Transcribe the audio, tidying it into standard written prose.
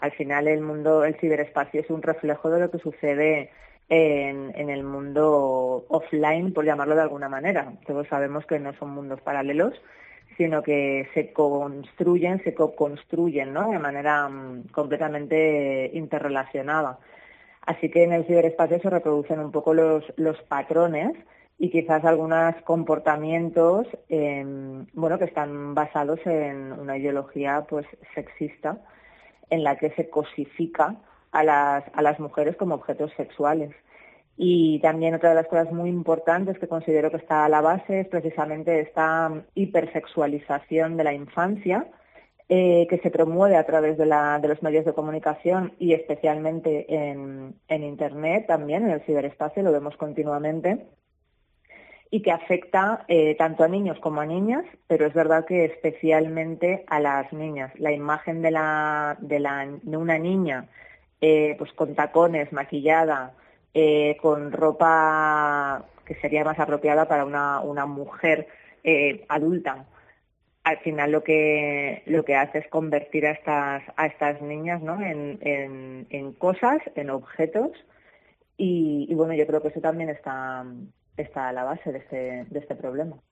Al final el ciberespacio es un reflejo de lo que sucede en el mundo offline, por llamarlo de alguna manera. Todos sabemos que no son mundos paralelos, sino que se construyen, se co-construyen, ¿no? De manera completamente interrelacionada. Así que en el ciberespacio se reproducen un poco los patrones y quizás algunos comportamientos que están basados en una ideología pues sexista, en la que se cosifica a las mujeres como objetos sexuales. Y también otra de las cosas muy importantes que considero que está a la base es precisamente esta hipersexualización de la infancia, que se promueve a través de los medios de comunicación y especialmente en Internet también, en el ciberespacio, lo vemos continuamente, y que afecta tanto a niños como a niñas, pero es verdad que especialmente a las niñas. La imagen de una niña pues con tacones, maquillada, con ropa que sería más apropiada para una mujer adulta, al final lo que hace es convertir a estas niñas, ¿no? en cosas, en objetos, y bueno, yo creo que eso también está a la base de este problema.